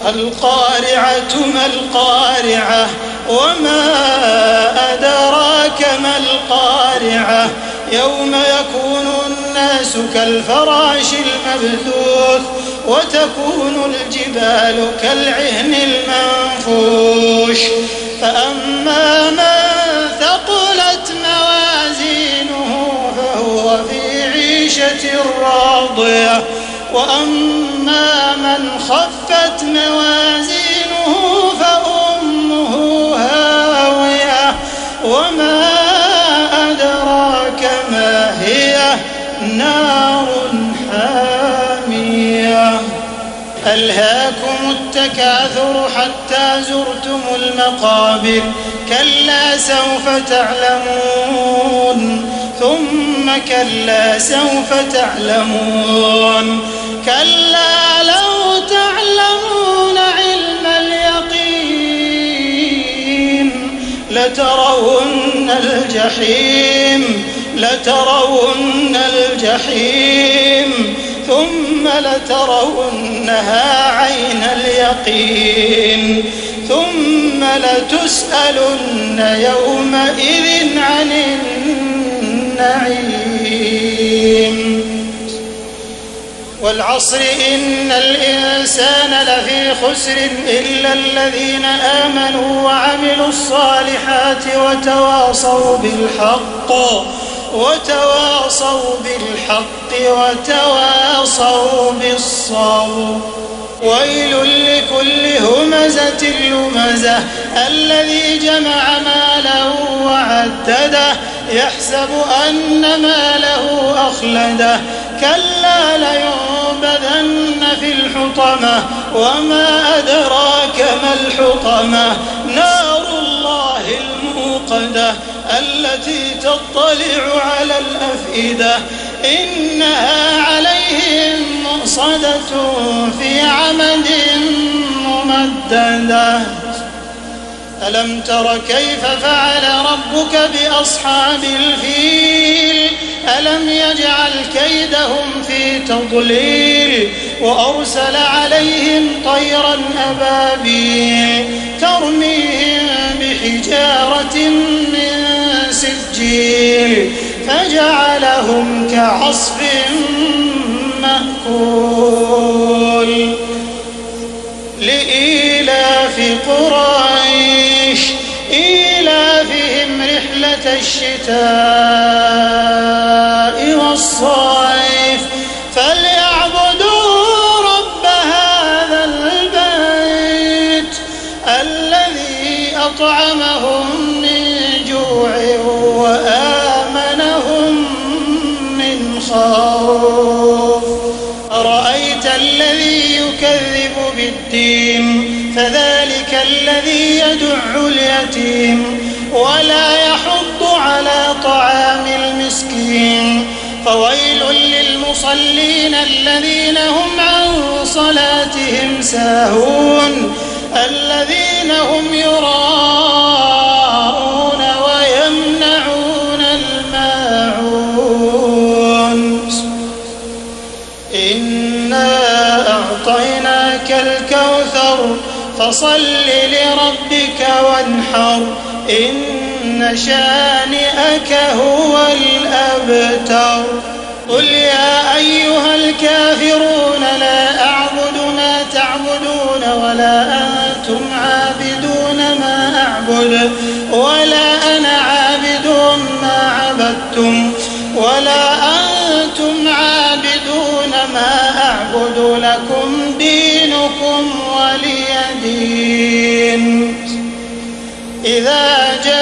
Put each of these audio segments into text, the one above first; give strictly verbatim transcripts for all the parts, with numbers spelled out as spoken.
القارعة ما القارعة وما أدراك ما القارعة يوم يكون الناس كالفراش المبثوث وتكون الجبال كالعهن المنفوش فأما من ثقلت موازينه فهو في عيشة راضية وأما من خفت موازينه فأمه هاوية وما أدراك ما هي نار حامية ألهاكم التكاثر حتى زرتم المقابر كلا سوف تعلمون ثم كلا سوف تعلمون كلا لو تعلمون علم اليقين لترون الجحيم لترون الجحيم ثم لترونها عين اليقين ثم لتسألن يومئذ عن النعيم والعصر إن الإنسان لفي خسر إلا الذين آمنوا وعملوا الصالحات وتواصوا بالحق وتواصوا بالحق وتواصوا بالصبر ويل لكل همزة لمزة الذي جمع ماله وعدده يحسب أن ماله أخلده كلا لينبذن في الحطمة وما أدراك ما الحطمة نار الله الموقدة التي تطلع على الأفئدة إنها عليهم مؤصدة في عمد ممددة ألم تر كيف فعل ربك بأصحاب الفيل ألم يجعل كيدهم في تضليل وأرسل عليهم طيرا أبابيل ترميهم بحجارة من سجيل فجعلهم كعصف مأكول لإيلاف قريش إيلافهم رحلة الشتاء والصيف فليعبدوا رب هذا البيت الذي أطعمهم من جوع وآمنهم من خوف أرأيت الذي يكذب بالدين فذلك الذي يدع اليتيم ولا يحض على طعام المسكين فويل للمصلين الذين هم عن صلاتهم ساهون الذين هم يراءون ويمنعون الماعون إنا أعطيناك الكوثر فصل لربك وانحر إن شانئك هو الأبتر قل يا أيها الكافرون لا أعبد ما تعبدون ولا أنتم عابدون ما أعبد ولا أنا عابد ما عبدتم ولا أنتم عابدون ما أعبد لكم دينكم ولي دين إذا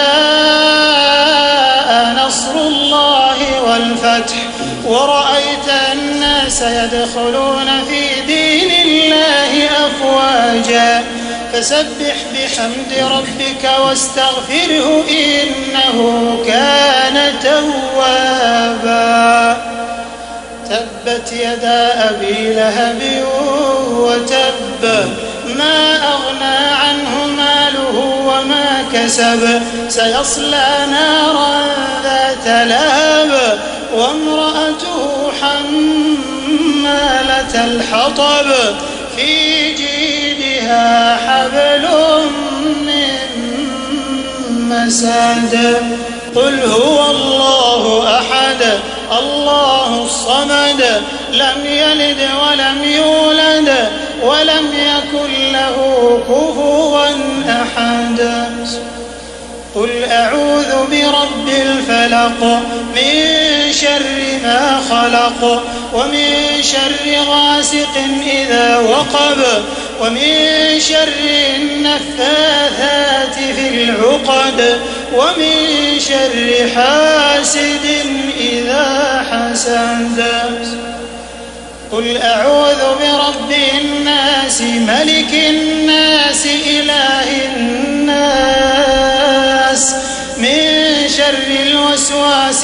جاء نصر الله والفتح ورأيت الناس يدخلون في دين الله أفواجا فسبح بحمد ربك واستغفره إنه كان توابا تبت يدا أبي لهب وتب ما أغنى عنه ماله وما كسب سيصلى نارا ذات لهب وامرأته حمالة الحطب في جيدها حسد قل هو الله أحد الله الصمد لم يلد ولم يولد ولم يكن له كفوا أحد قل أعوذ برب الفلق من شر ما خلق ومن شر غاسق إذا وقب ومن شر النفاثات في العقد ومن شر حاسد إذا حسد قل أعوذ برب الناس ملك الناس إله الناس من شر الوسواس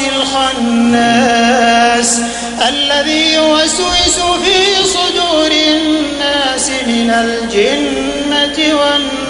الخناس الذي يوسوس في صدور الناس من الجنة والناس